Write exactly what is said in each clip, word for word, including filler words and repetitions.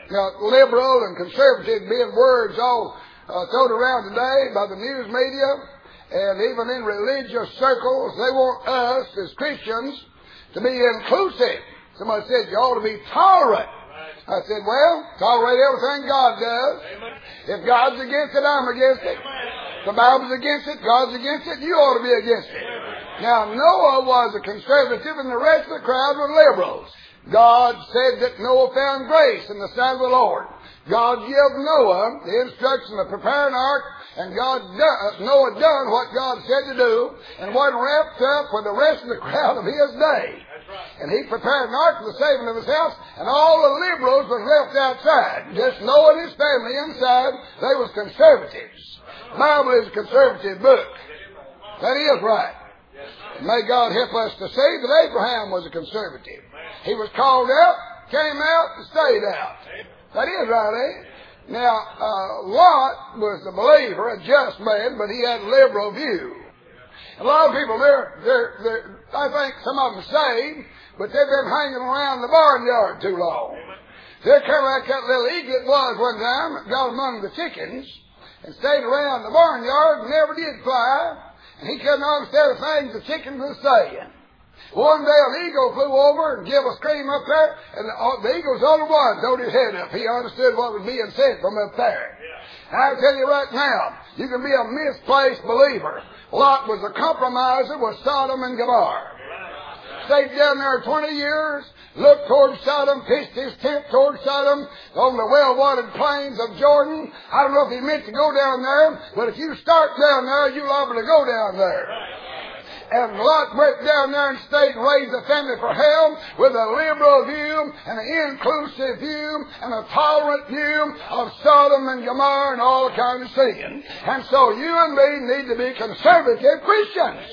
Now, liberal and conservative being words all uh, thrown around today by the news media and even in religious circles, they want us as Christians to be inclusive. Somebody said you ought to be tolerant. I said, well, tolerate everything God does. If God's against it, I'm against it. If the Bible's against it, God's against it, you ought to be against it. Now, Noah was a conservative and the rest of the crowd were liberals. God said that Noah found grace in the sight of the Lord. God gave Noah the instruction to prepare an ark, and God done, Noah done what God said to do, and wasn't wrapped up with the rest of the crowd of his day. And he prepared an ark for the saving of his house, and all the liberals was left outside. Just Noah and his family inside, they was conservatives. The Bible is a conservative book. That is right. May God help us to see that Abraham was a conservative. He was called out, came out, and stayed out. That is right, eh? Now, uh, Lot was a believer, a just man, but he had a liberal view. A lot of people, they're, they're, they're, I think some of them saved, but they've been hanging around the barnyard too long. They're kind of like that little eaglet was one time that got among the chickens and stayed around the barnyard and never did fly. And he couldn't understand the things the chickens were saying. One day an eagle flew over and gave a scream up there, and the, the eagle's the only one throwed his head up. He understood what was being said from up there. And I'll tell you right now, you can be a misplaced believer. Lot was a compromiser with Sodom and Gomorrah. Stayed down there twenty years, looked toward Sodom, pitched his tent toward Sodom on the well-watered plains of Jordan. I don't know if he meant to go down there, but if you start down there, you're liable to go down there. And Lot went down there and stayed and raised a family for hell with a liberal view and an inclusive view and a tolerant view of Sodom and Gomorrah and all kinds of sin. And so you and me need to be conservative Christians.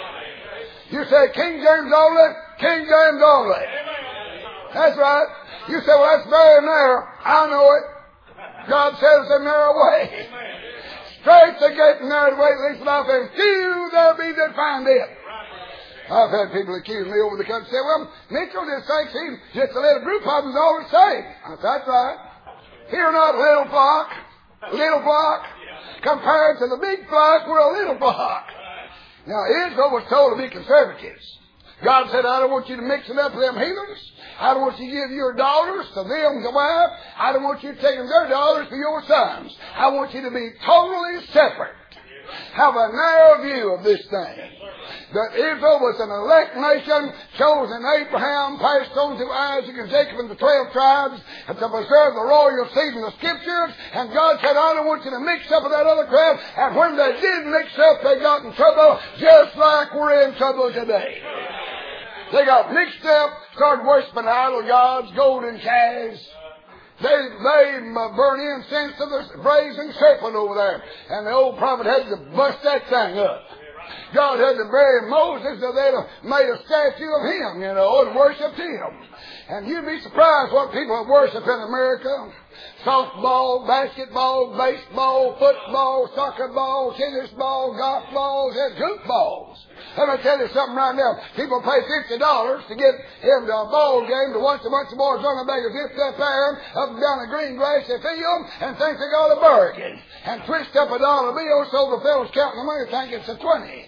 You say King James only, King James only. That's right. You say, well, that's very narrow. I know it. God says it's a narrow way. Straight the gate and narrow the way that leads to life, and few there be that find it. I've had people accuse me over the country say, well, Mitchell just thinks he's just a little group of them is all the same. That's right. Here not a little flock, little flock. Compared to the big flock, we're a little flock. Now, Israel was told to be conservatives. God said, I don't want you to mix it up with them heathens. I don't want you to give your daughters to them to wife. I don't want you to take their daughters for your sons. I want you to be totally separate. Have a narrow view of this thing. That Israel was an elect nation, chosen Abraham, passed on to Isaac and Jacob and the twelve tribes, and to preserve the royal seed in the scriptures. And God said, I don't want you to mix up with that other crowd. And when they did mix up, they got in trouble, just like we're in trouble today. They got mixed up, started worshiping idol gods, golden calves. They, they burn incense to the brazen serpent over there. And the old prophet had to bust that thing up. God had to bury Moses so they'd have made a statue of him, you know, and worshipped him. And you'd be surprised what people worship in America. Softball, basketball, baseball, football, soccer ball, tennis ball, golf balls, and hoop balls. Let me tell you something right now. People pay fifty dollars to get into a ball game to watch a bunch of boys run a bag of fifty up there, up and down the green grassy field, and think they got a bargain. And twist up a dollar bill so the fellows counting the money think it's a twenty.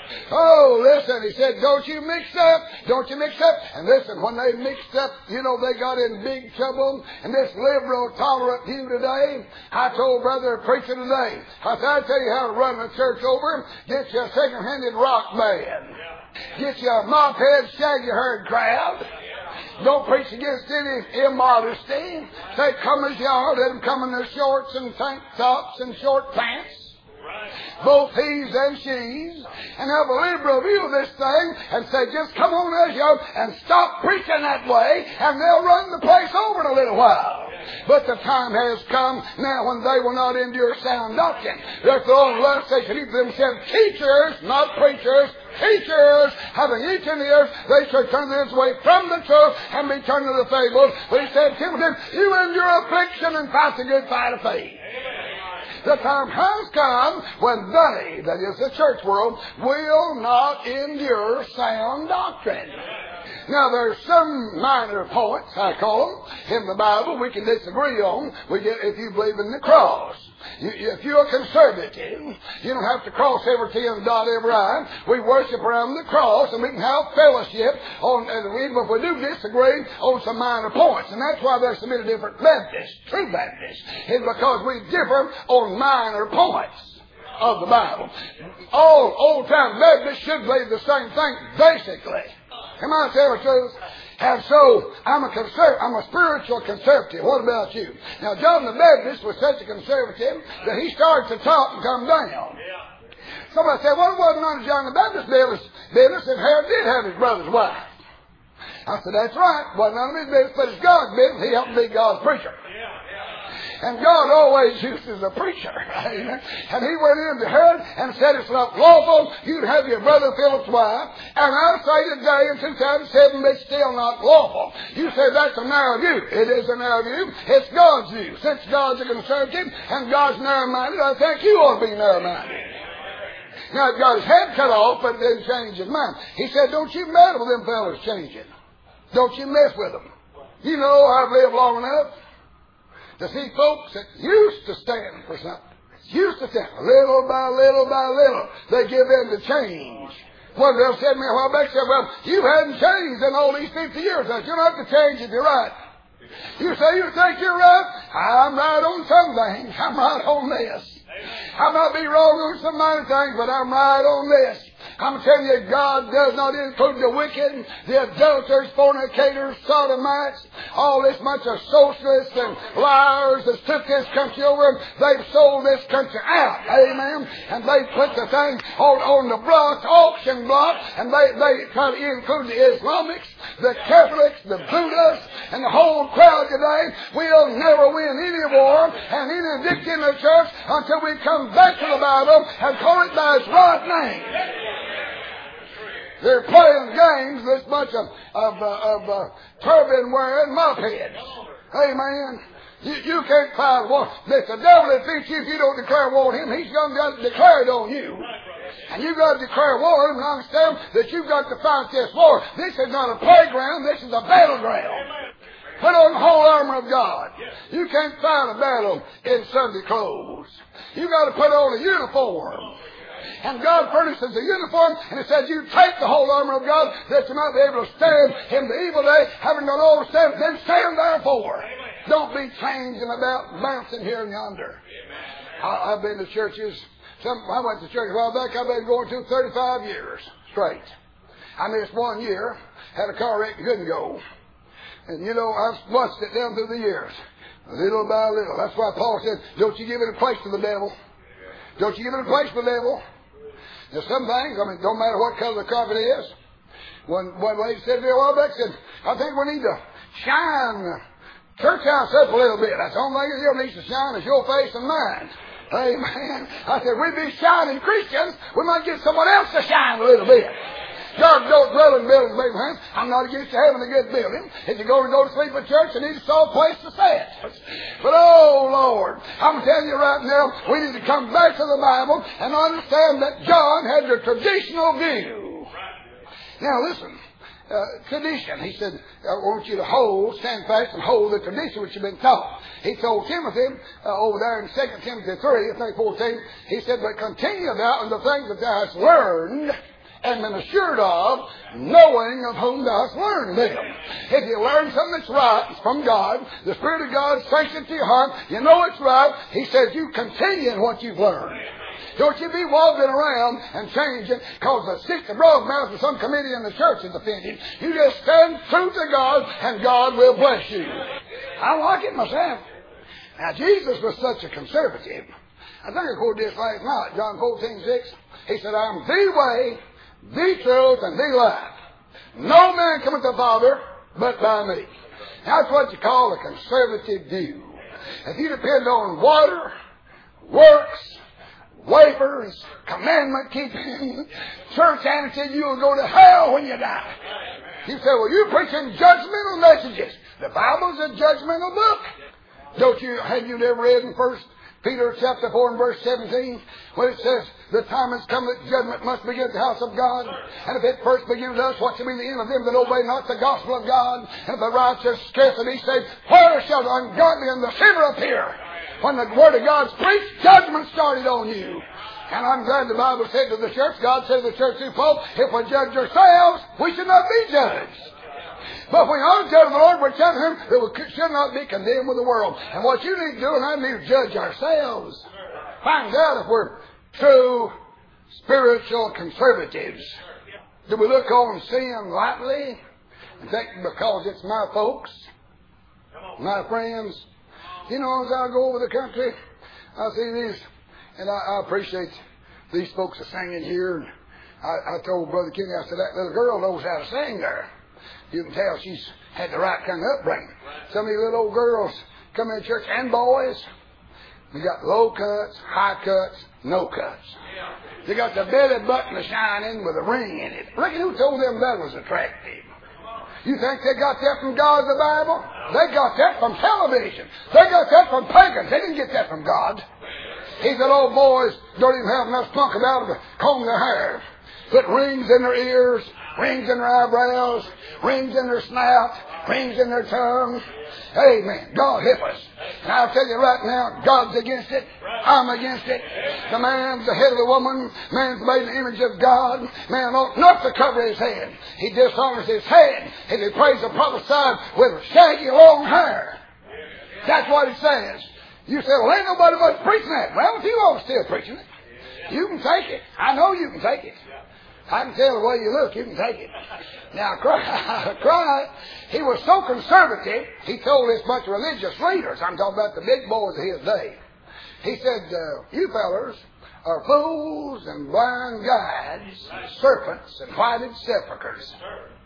Oh, listen, he said, don't you mix up, don't you mix up. And listen, when they mixed up, you know, they got in big trouble. And this liberal, tolerant view today, I told brother preacher today, I said, I'll tell you how to run the church over. Get you a second-handed rock band. Get you a mop-head, shaggy-haired crowd. Don't preach against any immodesty. Say, come as you are. Let them come in their shorts and tank tops and short pants. Both he's and she's. And have a liberal view of this thing and say, just come on as you are and stop preaching that way, and they'll run the place over in a little while. But the time has come now when they will not endure sound doctrine. They're throwing lust, they should leave themselves teachers, not preachers. Teachers, having each in the earth, they should turn this way from the truth and be turned to the fables. But he said, Timothy, you endure affliction and fight the good fight of faith. The time has come when they, that is the church world, will not endure sound doctrine. Now, there's some minor points, I call them, in the Bible we can disagree on. We get, if you believe in the cross. You, if you're a conservative, you don't have to cross every T and dot every I. We worship around the cross, and we can have fellowship on, and even if we do disagree on some minor points. And that's why there's so many different Baptists, true Baptists. It's because we differ on minor points of the Bible. All old-time Baptists should believe the same thing, basically. Come on, tell the truth. And so, I'm a conserv- I'm a spiritual conservative. What about you? Now, John the Baptist was such a conservative that he started to talk and come down. Somebody said, well, it wasn't under John the Baptist's business if Herod did have his brother's wife. I said, that's right. It wasn't none of his business, but it's God's business. He happened to be God's preacher. And God always uses a preacher. Amen. And he went into Herod and said, it's not lawful you to have your brother Philip's wife. And I say today in two thousand seven, it's still not lawful. You say that's a narrow view. It is a narrow view. It's God's view. Since God's a conservative and God's narrow-minded, I think you ought to be narrow-minded. Now, he got his head cut off, but it didn't change his mind. He said, don't you meddle with them fellas changing. Don't you mess with them. You know, I've lived long enough to see folks that used to stand for something. Used to stand. Little by little by little, they give in to change. One girl said to me a while back, said, well, you hadn't changed in all these fifty years. I said, you don't have to change if you're right. You say you think you're right? I'm right on some things. I'm right on this. I might be wrong on some minor things, but I'm right on this. I'm telling you, God does not include the wicked, the adulterers, fornicators, sodomites, all this bunch of socialists and liars that took this country over. They've sold this country out. Amen. And they put the thing on, on the block, auction block, and they, they try to include the Islamics, the Catholics, the Buddhists, and the whole crowd today. We'll never win any war and any victory in the church until we come back to the Bible and call it by its right name. They're playing games, this bunch of, of, uh, of uh, turban-wearing mopheads. Amen. You, you can't fight war. If the devil defeats you, if you don't declare war on him, he's going to declare it on you. And you've got to declare war and understand that you've got to fight this war. This is not a playground. This is a battleground. Put on the whole armor of God. You can't fight a battle in Sunday clothes. You've got to put on a uniform. And God furnishes a uniform, and it says you take the whole armor of God that you might be able to stand in the evil day, having done all to stand, then stand therefore. Don't be changing about, bouncing here and yonder. I, I've been to churches. Some, I went to church a while back. I've been going to thirty-five years straight. I missed one year, had a car wreck and couldn't go. And you know, I've watched it down through the years, little by little. That's why Paul said, don't you give it a place to the devil. Don't you give it a place to the devil. There's some things, I mean, don't matter what color the carpet is. One, one lady said to me a while back, said, I think we need to shine the church house up a little bit. That's the only thing that needs to shine is your face and mine. Amen. I said, we'd be shining Christians. We might get someone else to shine a little bit. God don't dwell in buildings, baby friends. I'm not against you having a good building. If you go to go to sleep at church, you need a soft place to sit. But oh Lord, I'm telling you right now, we need to come back to the Bible and understand that John had the traditional view. Now listen, uh, tradition. He said, I want you to hold, stand fast and hold the tradition which you've been taught. He told Timothy uh, over there in Second Timothy three, I think fourteen, he said, but continue thou in the things that thou hast learned and been assured of, knowing of whom thou hast learned them. If you learn something that's right, it's from God, the Spirit of God sinks into your heart, you know it's right, he says you continue in what you've learned. Don't you be wobbling around and changing because the sick the broad mouth of some committee in the church is offended. You just stand true to God and God will bless you. I like it myself. Now Jesus was such a conservative. I think I quoted this last night, John fourteen six. He said, I am the way, the truth, and the life. No man cometh to the Father but by me. That's what you call a conservative view. If you depend on water, works, wafers, commandment keeping, church attitude, you'll go to hell when you die. You say, well, you're preaching judgmental messages. The Bible's a judgmental book. Don't you, have you never read in First Peter chapter four and verse seventeen, when it says, the time has come that judgment must begin at the house of God. And if it first begins with us, what shall be the end of them that obey not the gospel of God? And if the righteous scarcely be saved, where shall the ungodly and the sinner appear? When the word of God's preached, judgment started on you. And I'm glad the Bible said to the church, God said to the church through Paul, if we judge ourselves, we should not be judged. But if we are judging the Lord, we're judging Him, that we should not be condemned with the world. And what you need to do, and I need to judge ourselves. Find out if we're true spiritual conservatives. Do we look on sin lightly and think because it's my folks, my friends? You know, as I go over the country, I see these, and I, I appreciate these folks are singing here. And I, I told Brother Kenny, I said, that little girl knows how to sing there. You can tell she's had the right kind of upbringing. Some of these little old girls come in church, and boys, they got low cuts, high cuts, no cuts. They got the belly button to shine in with a ring in it. Look at who told them that was attractive. You think they got that from God, the Bible? They got that from television. They got that from pagans. They didn't get that from God. He said, old boys don't even have enough spunk about them to comb their hair. Put rings in their ears, rings in their eyebrows, rings in their snout, rings in their tongue. Amen. God help us. And I'll tell you right now, God's against it. I'm against it. The man's the head of the woman. Man's made in the image of God. Man ought not to cover his head. He dishonors his head. And he prays or prophesies with shaggy long hair. That's what it says. You say, well, ain't nobody but preaching that. Well, if you all still preaching it, you can take it. I know you can take it. I can tell the way you look, you can take it. Now, Christ, Christ, he was so conservative, he told this bunch of religious leaders, I'm talking about the big boys of his day, he said, uh, you fellers are fools and blind guides, and serpents and whited sepulchres.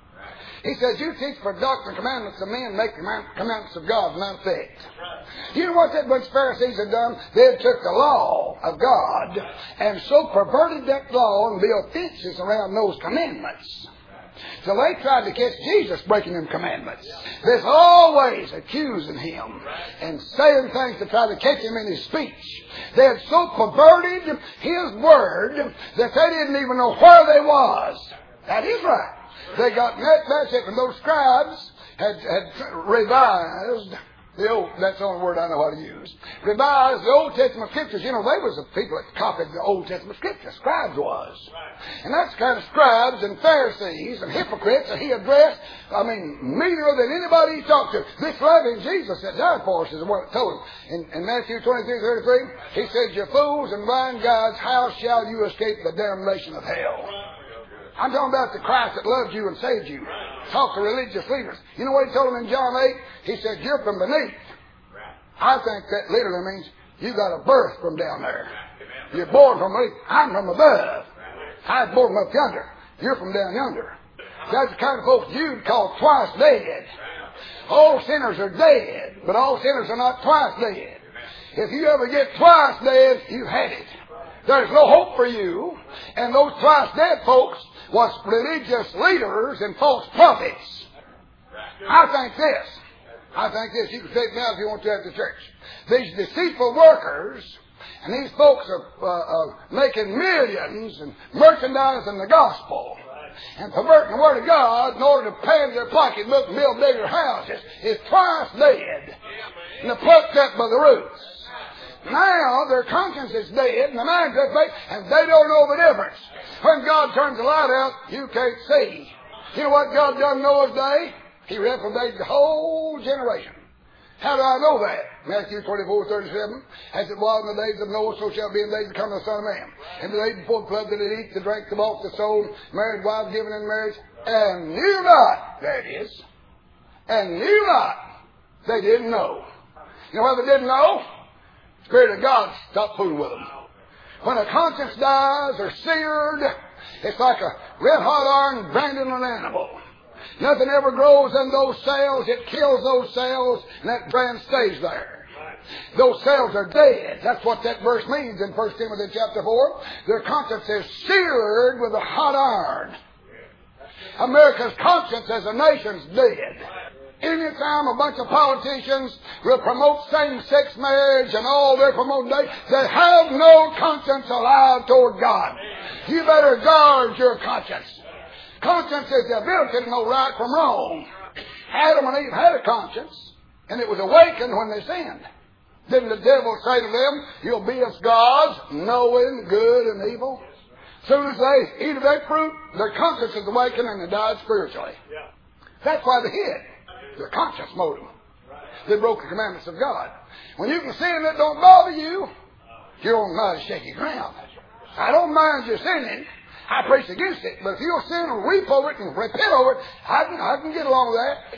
He says, you teach for doctrine commandments of men, make the commandments of God none effect. You know what that bunch of Pharisees had done? They had took the law of God and so perverted that law and built fences around those commandments. So they tried to catch Jesus breaking them commandments. There's always accusing him and saying things to try to catch him in his speech. They had so perverted his word that they didn't even know where they was. That is right. They got that, that's it, and those scribes had, had revised the old, that's the only word I know how to use, revised the Old Testament scriptures. You know, they was the people that copied the Old Testament scriptures. Scribes was. And that's the kind of scribes and Pharisees and hypocrites that he addressed, I mean, meaner than anybody he talked to. This loving Jesus that died for us is the one that told him. In, in Matthew twenty-three thirty-three, he said, you fools and blind guides, how shall you escape the damnation of hell? I'm talking about the Christ that loved you and saved you. Talk to religious leaders. You know what he told them in John eight? He said, you're from beneath. I think that literally means you got a birth from down there. You're born from beneath. I'm from above. I was born from up yonder. You're from down yonder. That's the kind of folks you'd call twice dead. All sinners are dead, but all sinners are not twice dead. If you ever get twice dead, you've had it. There's no hope for you. And those twice dead folks was religious leaders and false prophets. I think this. I think this. You can take me out if you want to at the church. These deceitful workers, and these folks are uh, uh, making millions and merchandising the gospel and perverting the word of God in order to pad their pocketbook and build bigger houses is twice dead and they're plucked up by the roots. Now their conscience is dead and the mind's dead and they don't know the difference. When God turns the light out, you can't see. You know what God done Noah's day? He reprobated the whole generation. How do I know that? Matthew twenty-four thirty-seven. As it was in the days of Noah, so shall it be in the days to come of the Son of Man. In the days before the flood, that it eat, the drink, the walk, the soul, married wives given in marriage, and knew not, there it is, and knew not, they didn't know. You know what they didn't know? The Spirit of God stopped fooling with them. When a conscience dies or seared, it's like a red-hot iron branding an animal. Nothing ever grows in those cells. It kills those cells, and that brand stays there. Those cells are dead. That's what that verse means in First Timothy chapter four. Their conscience is seared with a hot iron. America's conscience as a nation's dead. Anytime a bunch of politicians will promote same-sex marriage and all they're promoting, they, they have no conscience alive toward God. You better guard your conscience. Conscience is the ability to know right from wrong. Adam and Eve had a conscience, and it was awakened when they sinned. Didn't the devil say to them, you'll be as gods, knowing good and evil? As soon as they eat of that fruit, their conscience is awakened and they died spiritually. That's why they hid. Their conscience motive. They broke the commandments of God. When you can sin that don't bother you, you're on mighty shaky ground. I don't mind you sinning. I preach against it. But if you'll sin and weep over it and repent over it, I can, I can get along with that.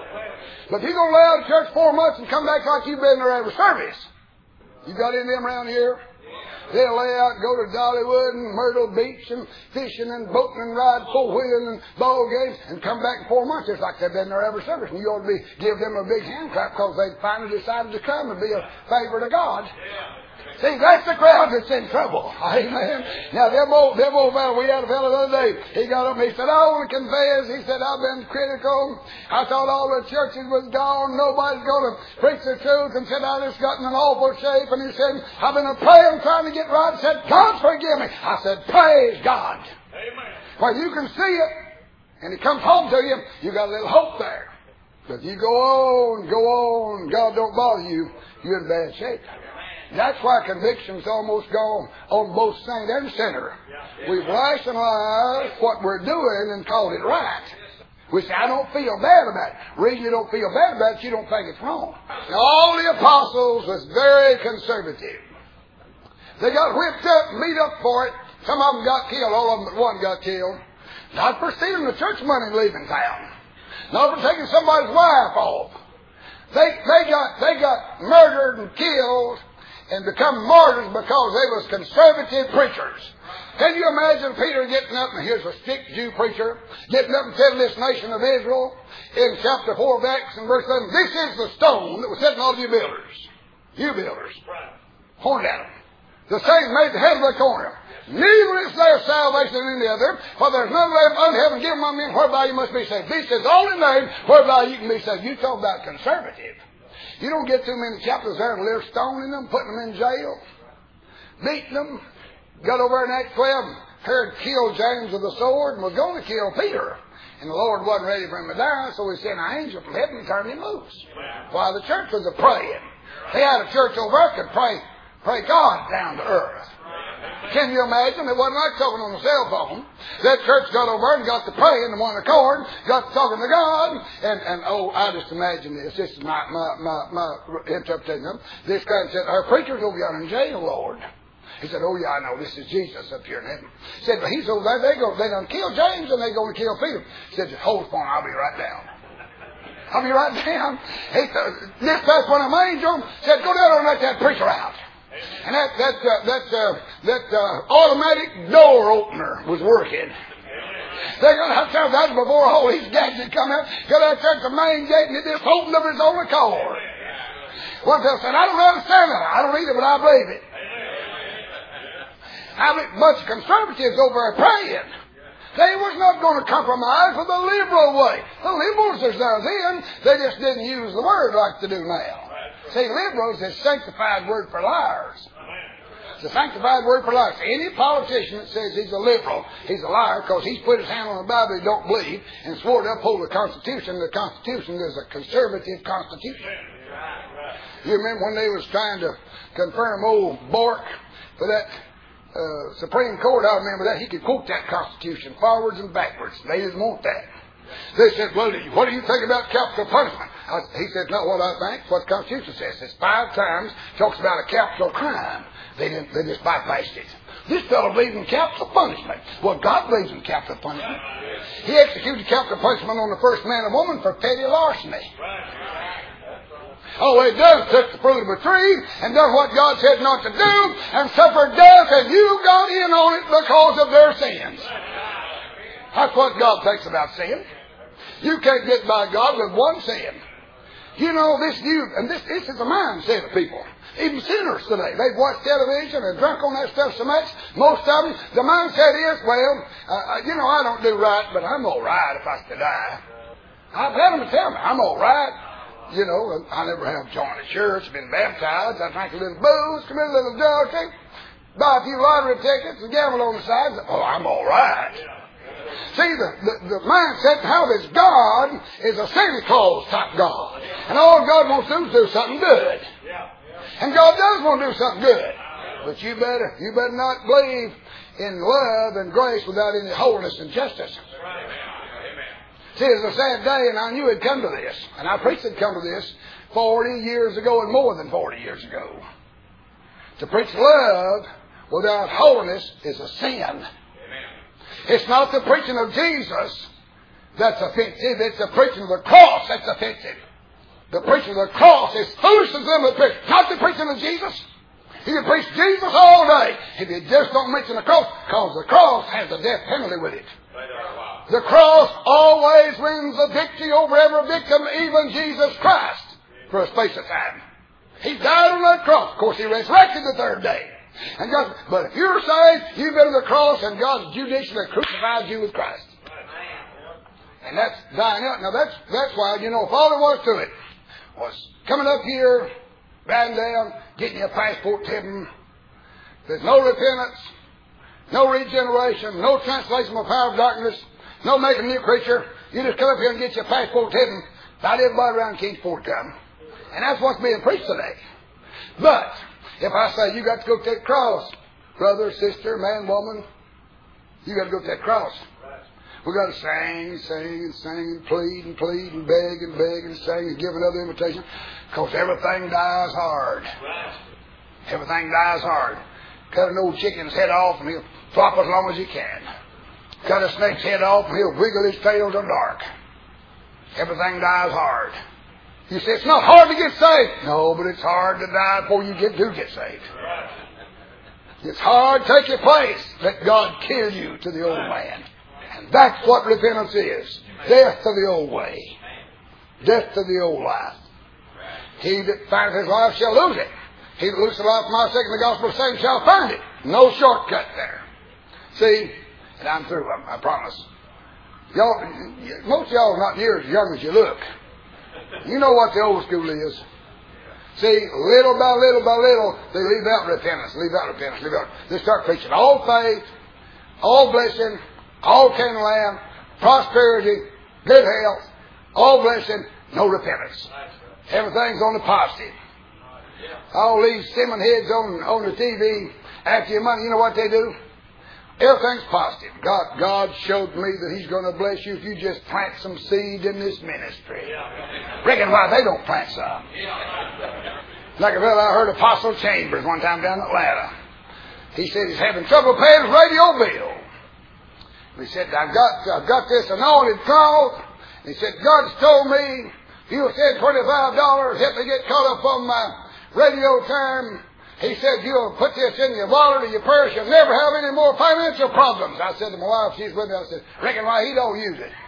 But if you're going to lay out of church four months and come back like you've been there every service, you got any of them around here? They'll lay out and go to Dollywood and Myrtle Beach and fishing and boating and ride four-wheeling and ball games and come back in four months just like they've been there every service. And you ought to be, give them a big hand clap because they finally decided to come and be a favor to God. See, that's the crowd that's in trouble. Amen. Now, them old, them old fellow, we had a fellow the other day. He got up and he said, I want to confess. He said, I've been critical. I thought all the churches was gone. Nobody's going to preach the truth. And said, I just got in an awful shape. And he said, I've been praying, trying to get right. He said, God forgive me. I said, praise God. Amen. Well, you can see it. And it comes home to you. You got a little hope there. But you go on, go on. God don't bother you. You're in bad shape. That's why conviction's almost gone on both saint and sinner. We've rationalized what we're doing and called it right. We say, I don't feel bad about it. The reason you don't feel bad about it, you don't think it's wrong. Now, all the apostles was very conservative. They got whipped up and beat up for it. Some of them got killed. All of them but one got killed. Not for stealing the church money and leaving town. Not for taking somebody's wife off. They, they got, they got murdered and killed and become martyrs because they was conservative preachers. Can you imagine Peter getting up, and here's a strict Jew preacher, getting up and telling this nation of Israel in chapter four of Acts and verse eleven, this is the stone that was set in all you builders. You builders. Point at them. The same made the head of the corner. Neither is there salvation in any other, for there's none left under heaven given among men whereby you must be saved. This is the only name whereby you can be saved. You talk about conservative. You don't get too many chapters there and live stoning them, putting them in jail, beating them. Got over in Acts twelve, Herod killed James with a sword and was going to kill Peter. And the Lord wasn't ready for him to die, so he sent an angel from heaven and turned him loose. While the church was a praying. They had a church over there that could pray, pray God down to earth. Can you imagine? It wasn't like talking on the cell phone. That church got over and got to praying in one accord, got to talking to God, and, and oh, I just imagine this. This is my, my, my, my interpretation of it. This guy said, our preacher's over there in jail, Lord. He said, oh yeah, I know, this is Jesus up here in heaven. He said, but he's over there, they go, they done kill James and they going to kill Peter. He said, just hold the phone, I'll be right down. I'll be right down. He said, this past one of my angels said, go down and let that preacher out. And that that uh, that uh, that uh, automatic door opener was working. They got out there, that was before all these gadgets come out. Got out there at the main gate and it just opened of its own accord. One fellow said, I don't understand that. I don't either, but I believe it. I mean, a bunch of conservatives over there praying. They was not going to compromise with the liberal way. The liberals was there then. They just didn't use the word like they do now. See, liberals is sanctified word for liars. It's a sanctified word for liars. Any politician that says he's a liberal, he's a liar because he's put his hand on the Bible he don't believe and swore to uphold the Constitution. The Constitution is a conservative Constitution. You remember when they was trying to confirm old Bork for that uh, Supreme Court? I remember that. He could quote that Constitution forwards and backwards. They didn't want that. They said, well, what do you think about capital punishment? I, he said, not what I think. It's what the Constitution says. It's five times. Talks about a capital crime. They didn't. They just bypassed it. This fellow believes in capital punishment. Well, God believes in capital punishment. He executed capital punishment on the first man and woman for petty larceny. All they done took the fruit of a tree and done what God said not to do and suffered death, and you got in on it because of their sins. That's what God thinks about sin. You can't get by God with one sin. You know, this new, and this, this is a mindset of people. Even sinners today. They've watched television and drunk on that stuff so much. Most of them, the mindset is, well, uh, you know, I don't do right, but I'm all right if I was to die. I've had them tell me, I'm all right. You know, I never have joined a church, been baptized. I drank a little booze, committed a little adultery, buy a few lottery tickets, and gamble on the side. Oh, I'm all right. See, the, the, the mindset to have is God is a Santa Claus type God. And all God wants to do is do something good. And God does want to do something good. But you better, you better not believe in love and grace without any holiness and justice. See, it's a sad day, and I knew it'd come to this. And I preached it'd come to this forty years ago and more than forty years ago. To preach love without holiness is a sin. Amen. It's not the preaching of Jesus that's offensive. It's the preaching of the cross that's offensive. The preaching of the cross is foolishness to them that preach. Not the preaching of Jesus. You can preach Jesus all day if you just don't mention the cross, because the cross has a death penalty with it. The cross always wins a victory over every victim, even Jesus Christ, for a space of time. He died on that cross. Of course, He resurrected the third day. And God, but if you're saved, you've been to the cross, and God judicially crucified you with Christ. And that's dying out. Now, that's that's why, you know, if all there was to it was coming up here, bowing down, getting your passport to Heaven. There's no repentance, no regeneration, no translation of the power of darkness, no making a new creature. You just come up here and get your passport to Heaven. Not everybody around can't afford to come. And that's what's being preached today. But if I say you got to go to that cross, brother, sister, man, woman, you got to go to that cross. We got to sing, sing, and sing, and plead, and plead, and beg, and beg, and sing, and give another invitation. Because everything dies hard. Everything dies hard. Cut an old chicken's head off, and he'll flop as long as he can. Cut a snake's head off, and he'll wiggle his tail till dark. Everything dies hard. You say, it's not hard to get saved. No, but it's hard to die before you get do get saved. It's hard to take your place. Let God kill you to the old man. And that's what repentance is. Death to the old way. Death to the old life. He that findeth his life shall lose it. He that loses the life for my sake and the gospel of Satan shall find it. No shortcut there. See, and I'm through, I, I promise. Y'all, most of y'all are not near as young as you look. You know what the old school is. See, little by little by little, they leave out repentance, leave out repentance, leave out. They start preaching all faith, all blessing, all king and lamb, prosperity, good health, all blessing, no repentance. Everything's on the positive. All these Simmon heads on, on the T V, after your money, you know what they do? Everything's positive. God, God showed me that He's going to bless you if you just plant some seed in this ministry. Reckon why they don't plant some. Like a fellow I heard, Apostle Chambers, one time down in Atlanta. He said he's having trouble paying his radio bill. He said, I've got, I've got this anointed cloth. He said, God's told me, if you'll send twenty-five dollars, help me get caught up on my radio time. He said, you'll put this in your wallet or your purse, you'll never have any more financial problems. I said to my wife, she's with me, I said, reckon why he don't use it.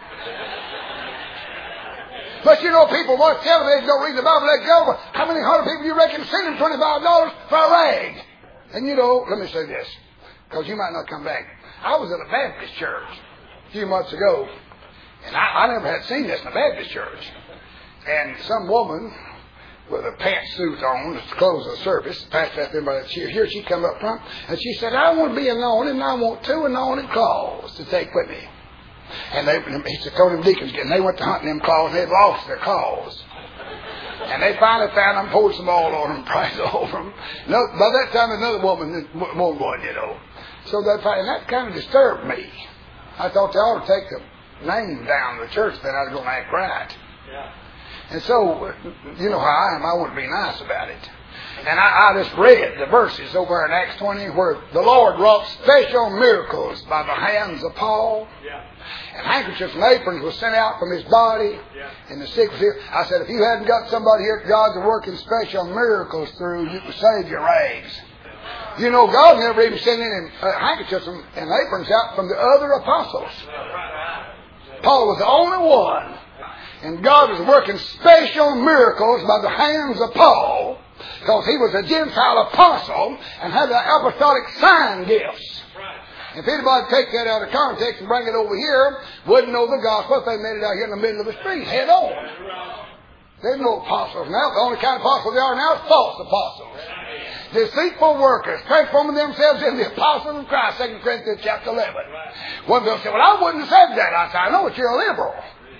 But you know, people watch television, don't read the Bible, let go. How many hundred people you reckon send them twenty-five dollars for a rag? And you know, let me say this, because you might not come back. I was at a Baptist church a few months ago, and I, I never had seen this in a Baptist church. And some woman with a pantsuit on to close the service, the pastor asked everybody to cheer. Here she come up front, and she said, I want to be anointed, and I want two anointed claws to take with me. And they, he said, told them deacons, and they went to hunting them claws, and they'd lost their claws. And they finally found them, poured some oil on them, prayed over them. No, by that time, another woman won't go, you know. So that, and that kind of disturbed me. I thought they ought to take the name down of the church, then I was going to act right. Yeah. And so, you know how I am, I want to be nice about it. And I, I just read the verses over in Acts twenty where the Lord wrought special miracles by the hands of Paul. Yeah. And handkerchiefs and aprons were sent out from his body. Yeah. And the sick was here. I said, if you hadn't got somebody here, God's working special miracles through, you could save your rags. You know, God never even sent any uh, handkerchiefs and, and aprons out from the other apostles. Paul was the only one. And God was working special miracles by the hands of Paul, because he was a Gentile apostle and had the apostolic sign gifts. If anybody take that out of context and bring it over here, wouldn't know the gospel if they made it out here in the middle of the street, head on. There's no apostles now. The only kind of apostles there are now is false apostles. Deceitful workers, transforming themselves into the apostles of Christ, Second Corinthians chapter eleven. One will say, well, I wouldn't have said that. I said, I know that you're a liberal.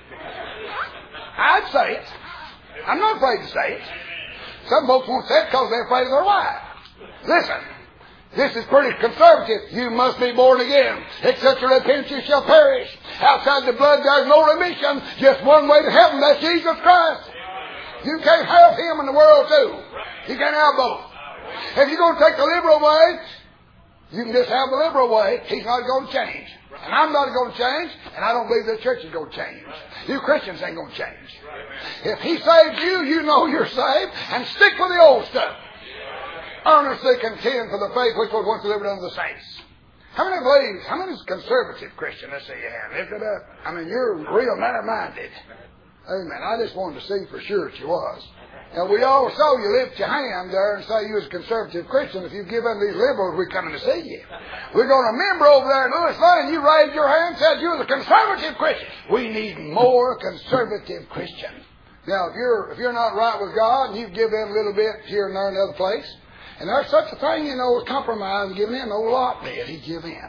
I'd say it. I'm not afraid to say it. Some folks won't say it because they're afraid of their wife. Listen, this is pretty conservative. You must be born again. Except you repent, you shall perish. Outside the blood, there's no remission. Just one way to heaven, that's Jesus Christ. You can't have Him in the world too. You can't have both. If you're going to take the liberal way, you can just have the liberal way. He's not going to change. And I'm not going to change, and I don't believe the church is going to change. You Christians ain't going to change. If He saves you, you know you're saved, and stick with the old stuff. Earnestly contend for the faith which was once delivered unto the saints. How many believe? How many conservative Christians? Let's say you have. Lift it up. I mean, you're real narrow-minded. Amen. I just wanted to see for sure that you was. Now, we all saw you lift your hand there and say you was a conservative Christian. If you give in these liberals, we're coming to see you. We're going to remember over there in Louis Lane, you raised your hand and said you was a conservative Christian. We need more conservative Christians. Now, if you're if you're not right with God and you give in a little bit here and there in another place, and there's such a thing, you know, as compromise and giving in, no Lot did. He give in.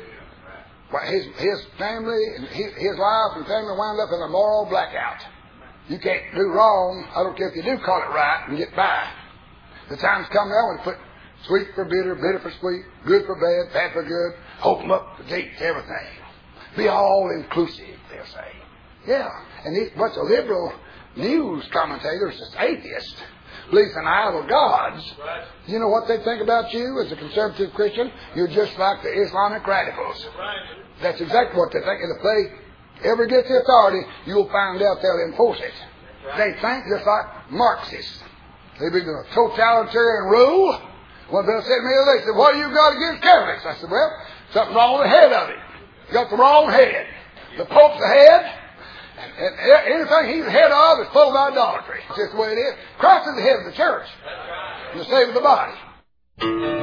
Well, his, his family and his, his life and family wound up in a moral blackout. You can't do wrong. I don't care if you do call it right and get by. The time's come now when you put sweet for bitter, bitter for sweet, good for bad, bad for good, open up the gate to everything. Be all inclusive, they'll say. Yeah. And these bunch of liberal news commentators, just atheists, believe in idol gods. You know what they think about you as a conservative Christian? You're just like the Islamic radicals. That's exactly what they think. And if they ever get the authority, you'll find out they'll enforce it. They think just like Marxists. They be the totalitarian rule. One fellow said to me the other day, said, what do you got against Catholics? I said, well, something wrong with the head of it. You got the wrong head. The Pope's the head. And anything he's the head of is full of idolatry. It's just the way it is. Christ is the head of the church. And the Savior of the body.